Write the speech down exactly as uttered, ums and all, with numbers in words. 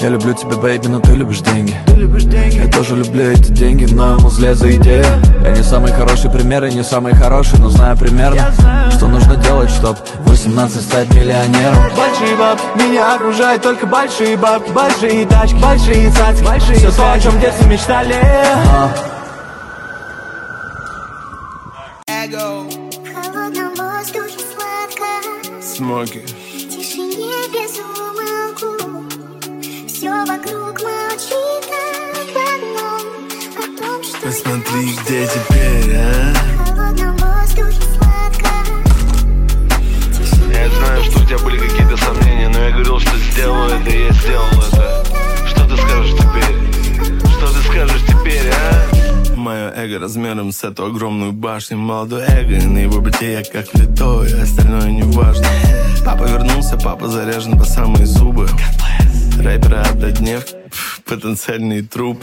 Я люблю тебя, бэйби, но ты любишь деньги. Я тоже люблю эти деньги, но ему зле за идею. Я не самый хороший пример, и не самый хороший, но знаю примерно, что нужно делать, чтоб в восемнадцать стать миллионером. Большие бабки, меня окружают только большие бабки. Большие тачки, большие цацки, большие все то, о чем в детстве мечтали. а. Смоки. В тишине без умолку все вокруг молчит об одном, о том, что посмотри, где теперь, а? в холодном воздухе сладко. Я знаю, что у тебя были какие-то сомнения, но я говорил, что сделаю это, и я сделал это. Что ты скажешь теперь? Что ты скажешь теперь, а? Мое эго размером с эту огромную башню. Молодой эго, и на его бите я как влитой, остальное не важно. Папа вернулся, папа заряжен по самые зубы. Рэперы однодневки, потенциальные трупы.